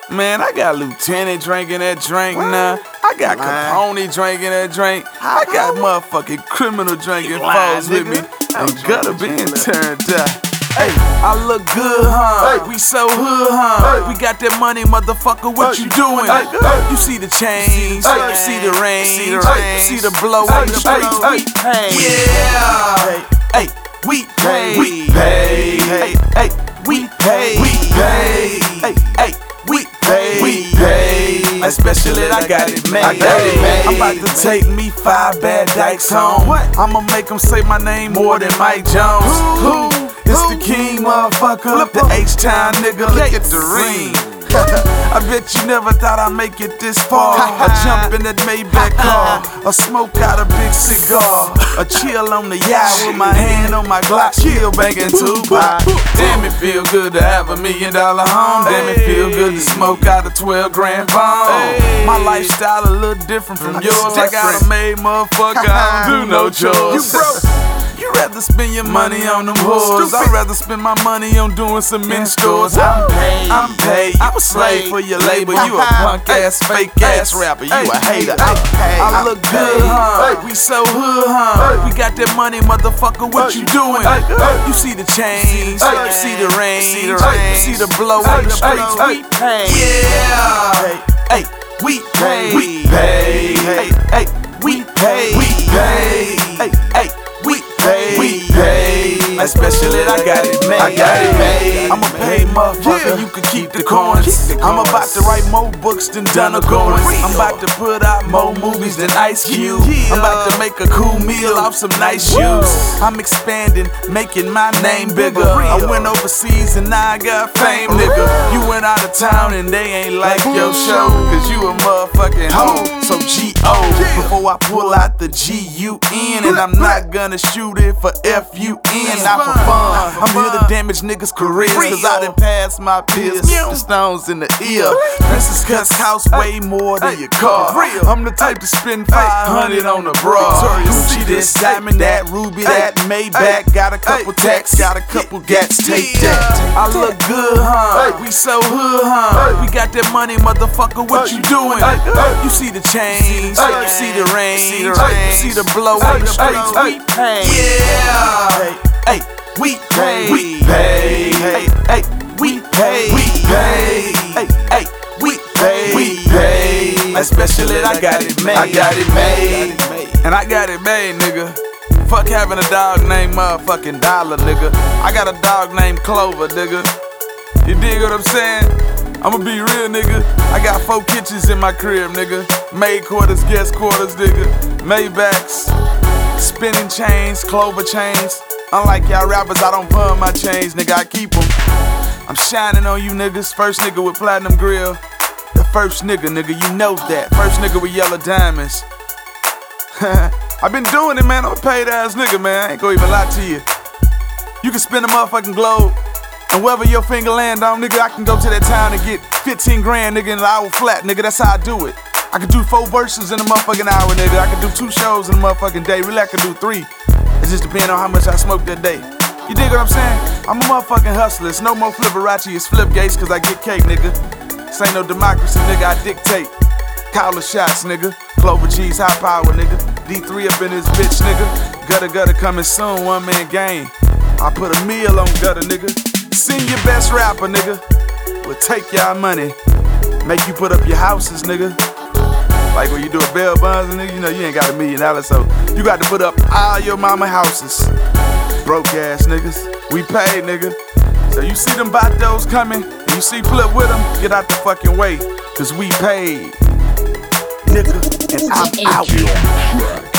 Man, I got Lieutenant drinking that drink now. I got Capone drinking that drink. I got motherfucking Criminal drinking foes with me. And Gutter being turned up. Hey, I look good, huh? We so hood, huh? We got that money, motherfucker, what you doing? You see the chains, you see the range, you see the blow in the streets. Yeah. Hey, we pay. We pay. Hey, we pay. We pay. Hey, we pay. We pay. Especially I got it made. I'm about to take me 5 bad dykes home. I'ma make them say my name more than Mike Jones. Who? It's the king, motherfucker. The H-Town nigga, look at the ring. I bet you never thought I'd make it this far. I jump in that Maybach car, a smoke out a big cigar, a chill on the yacht with my hand on my Glock, chill banging Tupac. Damn, it feel good to have $1 million home. Damn, it feel good to smoke out a 12 grand bomb. My lifestyle a little different from yours. I got a made motherfucker, I don't do no chores. You rather spend your money on them whores. I'd rather spend my money on doing cement stores. I'm paid. I'm a slave for your label. You a punk ass, fake ass rapper. You a hater. I look good, huh? We so hood, huh? We got that money, motherfucker. What you doing? You see the chains, you see the range, you see the blow in the streets. We pay. Yeah. Hey, we pay. We pay. Hey, we pay. We pay. Hey. We pay, especially I got it made. I'm a paid motherfucker, you can keep the coins. I'm about to write more books than Donald Goins. I'm about to put out more movies than Ice Cube. I'm about to make a cool meal off some nice shoes. I'm expanding, making my name bigger. I went overseas and now I got fame, nigga. You went out of town and they ain't like your show, cause you a motherfucking hoe. So G.O. before I pull out the G-U-N, and I'm not gonna shoot it for F-U-N, not for fun. I'm here to damage niggas' careers, cause I done passed my peers. The stones in the ear. Princess cuts cost way more than your car. I'm the type to spend 500 on a bra. Gucci this, diamond that, ruby that, Maybach. Got a couple tacks, got a couple gats, take that. I look good, huh? We so hood, huh? We got that money, motherfucker, what you doing? You see the chains, you see the range, you see the blow in the streets. We pay. Yeah. Hey, we pay. We pay. Hey, we pay. We pay. Hey, we pay. We pay. Especially I got it made. I got it made. And I got it made, nigga. Fuck having a dog named motherfucking Dollar, nigga. I got a dog named Clover, nigga. You dig what I'm saying? I'ma be real, nigga. I got 4 kitchens in my crib, nigga. Maid quarters, guest quarters, nigga. Maybachs, spinning chains, Clover chains. Unlike y'all rappers, I don't pawn my chains, nigga. I keep them. I'm shining on you niggas. First nigga with platinum grill. The first nigga, you know that. First nigga with yellow diamonds. I've been doing it, man. I'm a paid ass nigga, man. I ain't gonna even lie to you. You can spin the motherfucking globe, and wherever your finger land on, nigga, I can go to that town and get 15 grand, nigga, in an hour flat, nigga. That's how I do it. I can do 4 verses in a motherfucking hour, nigga. I can do 2 shows in a motherfucking day. Really, I can do 3. It just depends on how much I smoke that day. You dig what I'm saying? I'm a motherfucking hustler. It's no more Flipperacci, it's Flipgates, cause I get cake, nigga. This ain't no democracy, nigga. I dictate. Call the shots, nigga. Clover G's high power, nigga. D3 up in this bitch, nigga. Gutter coming soon, 1-man game. I put a meal on Gutter, nigga. Sing your best rapper, nigga. We'll take y'all money. Make you put up your houses, nigga. Like when you do a bail bonds, nigga, you know you ain't got $1 million, so you got to put up all your mama houses. Broke ass niggas. We paid, nigga. So you see them batos coming, and you see Flip with them, get out the fucking way, cause we paid. Nigga, and I'm out.